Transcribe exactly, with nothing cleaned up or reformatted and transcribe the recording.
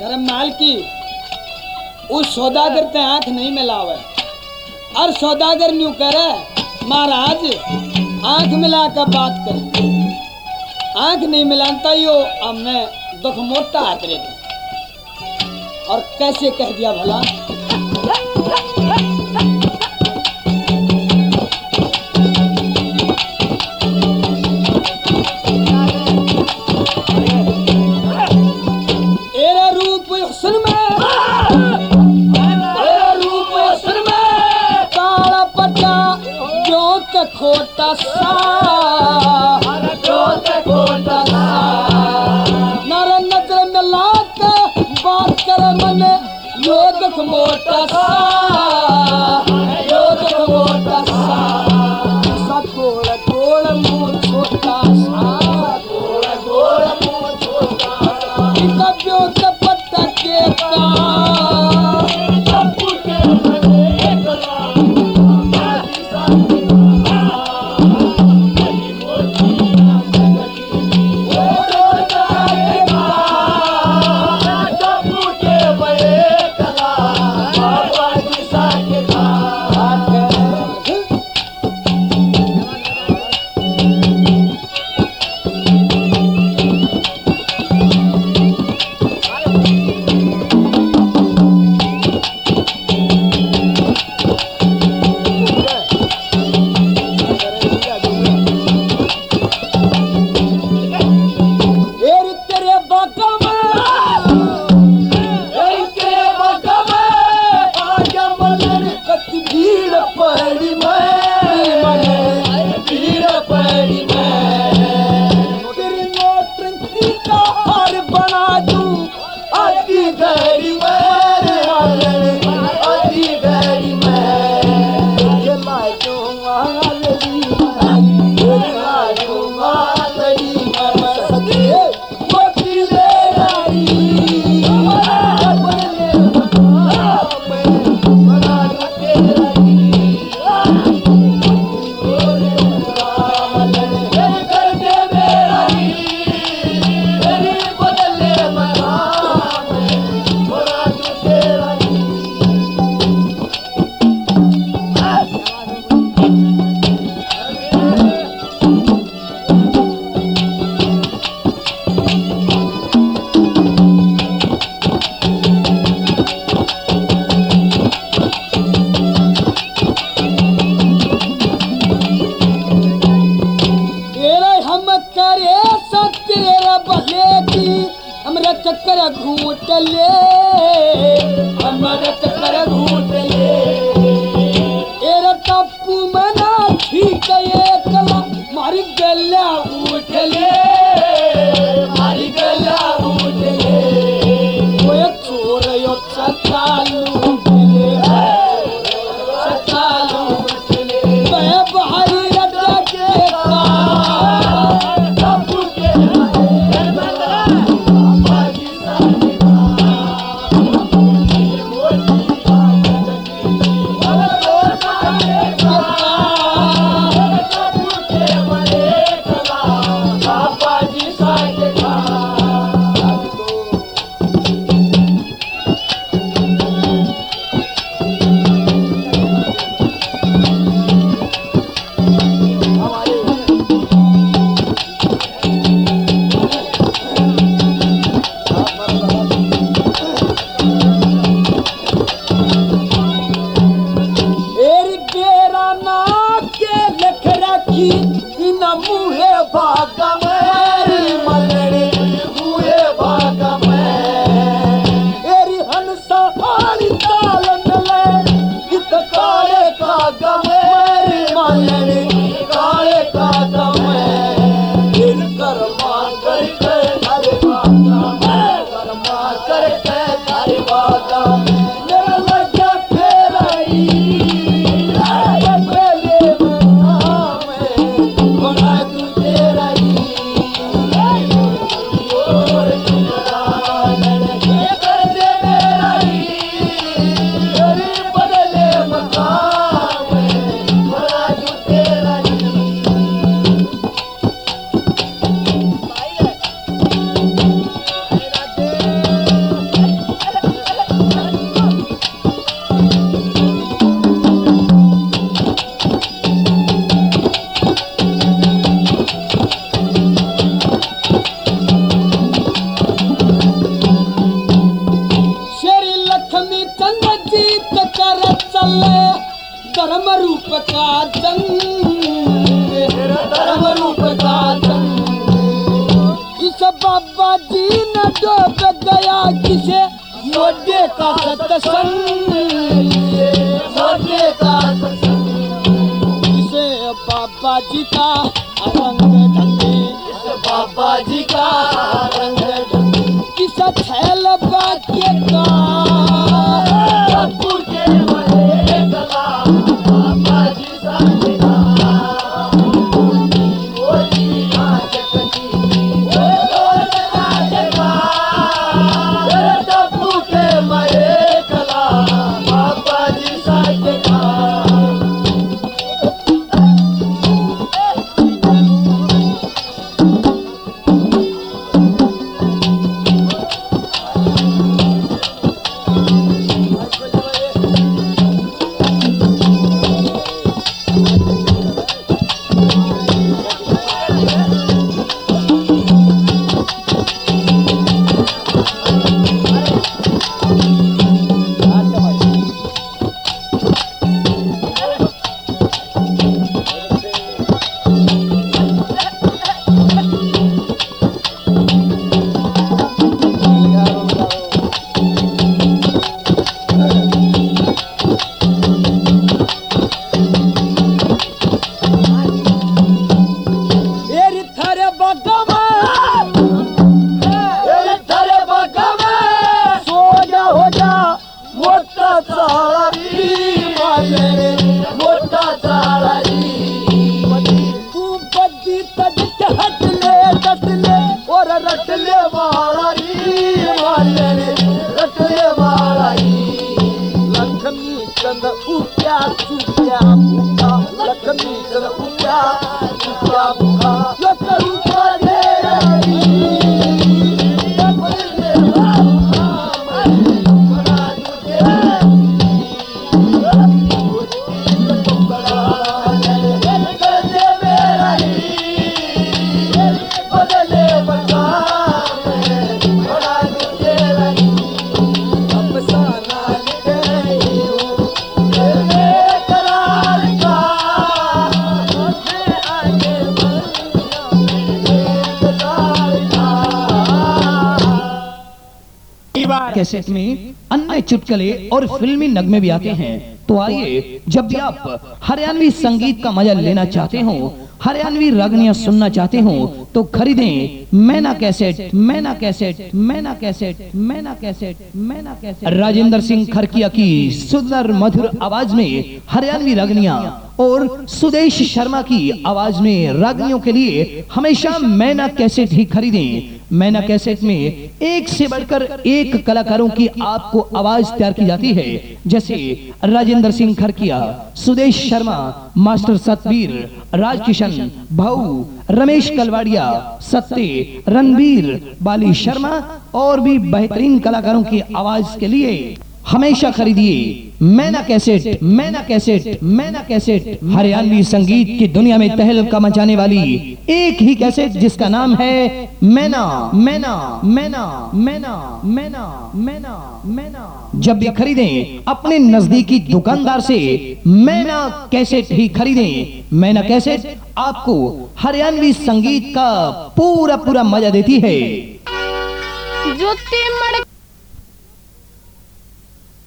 करम माल की उस सौदागर ते आंख नहीं मिलावे और सौदागर न्यू करे महाराज आंख मिला कर बात कर। आंख नहीं मिलाता यो अब मैं दुख मोटा हाथ रहती और कैसे कह दिया भला तेरा रूप हुस्न में तेरा रूप हुस्न में काला पट्टा जोत खोटा सा जोत खोटा सा नर नजर मिला के बात करे मने यो दुख मोटा सा यो दुख मोटा सा सा गोल गोल मुंह छोटा सा गोल गोल मुंह छोटा सा इनका ब्योत पट्टा के का चप्पू के मने कला चक्कर घूट ले हमारे चक्कर घूट ले एरा टापू मना ठीक है कला मारी गला उठ ले मारी गला उठ ले वो चोर यो सतालू ले सतालू ले मैं बाहरी रटा के का टापू के धर्म रूप का जंग, धर्म रूप का जंग। इस बाबा जी ने डूब गया किसे मोटे का सत्संग, मोटे का सत्संग। इसे बाबा जी का रंग ढंगे, इस बाबा जी का रंग ढंगे। किस छैल बाके का कपूर के मरे गला बाबा जी साजना। कैसेट में अन्य चुटकुले और फिल्मी नगमे भी आते हैं। तो आइए, जब भी आप हरियाणवी संगीत का मजा लेना चाहते हो, हरियाणवी रागनियां सुनना चाहते हो, तो खरीदें मैना कैसेट, मैना कैसेट, मैना कैसेट, मैना कैसेट, मैना कैसेट। राजेंद्र सिंह खरकिया की सुंदर मधुर आवाज में हरियाणवी रागनियां और सुदेश शर्मा की आवाज में रागनियों के लिए हमेशा मैना कैसेट ही खरीदें। मैना कैसेट में एक से बढ़कर एक कलाकारों की आपको आवाज तैयार की जाती है, जैसे राजेंद्र सिंह खरकिया, सुदेश शर्मा, मास्टर सतवीर, राजकिशन, भाऊ, रमेश कलवाड़िया, सत्ते, रणबीर, बाली शर्मा और भी बेहतरीन कलाकारों की आवाज के लिए हमेशा खरीदिए मैना कैसेट, मैना कैसेट, मैना कैसेट। हरियाणवी संगीत की दुनिया में तहलका मचाने वाली एक ही कैसेट जिसका नाम है मैना, मैना, मैना, मैना, मैना, मैना, मैना। जब भी खरीदें अपने नजदीकी दुकानदार से मैना कैसेट ही खरीदें। मैना कैसेट आपको हरियाणवी संगीत का पूरा पूरा मजा देती है। जुत्ती मड़